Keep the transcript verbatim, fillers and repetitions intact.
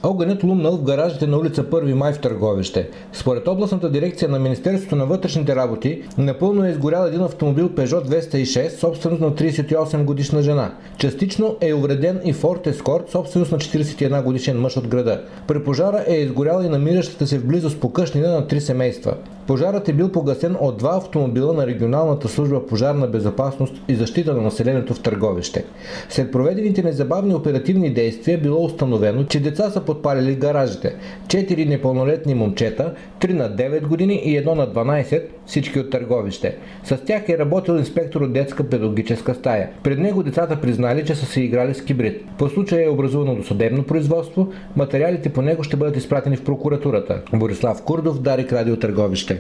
Огънят лумнал в гаражите на улица Първи май в Търговище. Според областната дирекция на Министерството на вътрешните работи, напълно е изгорял един автомобил Peugeot двеста и шест, собственост на тридесет и осем годишна жена. Частично е увреден и Ford Escort, собственост на четиридесет и една годишен мъж от града. При пожара е изгоряла и намиращата се в близост покъщнина на три семейства. Пожарът е бил погасен от два автомобила на регионалната служба пожарна безопасност и защита на населението в Търговище. След проведените незабавни оперативни действия било установено, че деца са подпалили гаражите. Четири непълнолетни момчета, три на девет години и едно на дванадесет, всички от Търговище. С тях е работил инспектор от детска педагогическа стая. Пред него децата признали, че са се играли с кибрид. По случая е образувано досъдебно производство. Материалите по него ще бъдат изпратени в прокуратурата. Борислав Курдов, Дарик, Радио Търговище.